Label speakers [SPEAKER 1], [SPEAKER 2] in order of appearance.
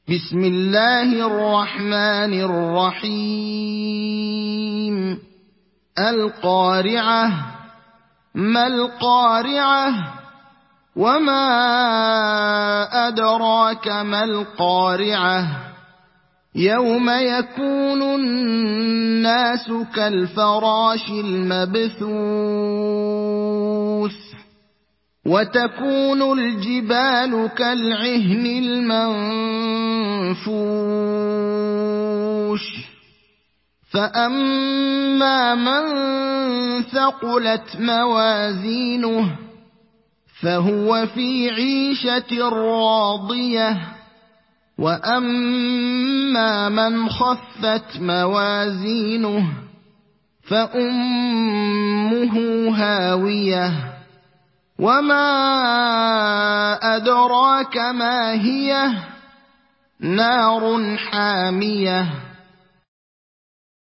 [SPEAKER 1] بسم الله الرحمن الرحيم القارعة ما القارعة وما أدراك ما القارعة يوم يكون الناس كالفراش المبثوث وتكون الجبال كالعهن المنفوش فأما من ثقلت موازينه فهو في عيشة راضية وأما من خفت موازينه فأمه هاوية وما أدراك ما هي نار حامية